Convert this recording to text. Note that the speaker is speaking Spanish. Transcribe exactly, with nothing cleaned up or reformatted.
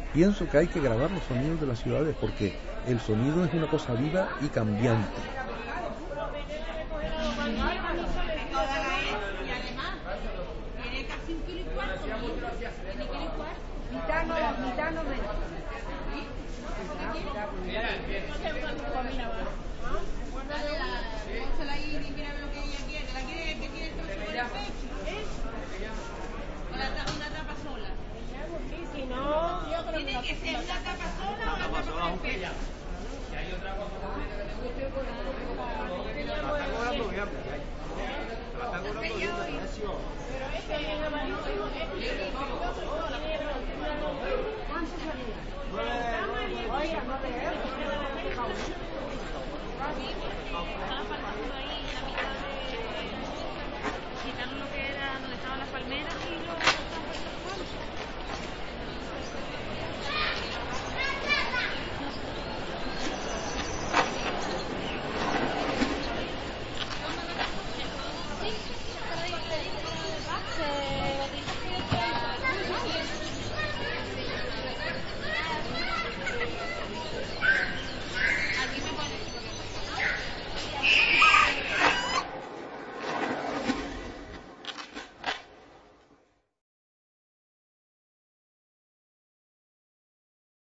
Pienso que hay que grabar los sonidos de las ciudades porque el sonido es una cosa viva y cambiante. Y además, tiene casi un kilo y cuarto. Tiene kilo y cuarto. Mitad no, mitad no menos. Dale la... Pónsela ahí y quiere ver lo que ella quiere. ¿La quiere que tiene el trozo por el pecho? ¿O la tapa, una tapa sola? Si no, yo creo que tiene que ser una tapa sola o una tapa por el pecho. Si hay otra cosa que la está cobrando bien. La está cobrando bien. Pero este es el amarillo.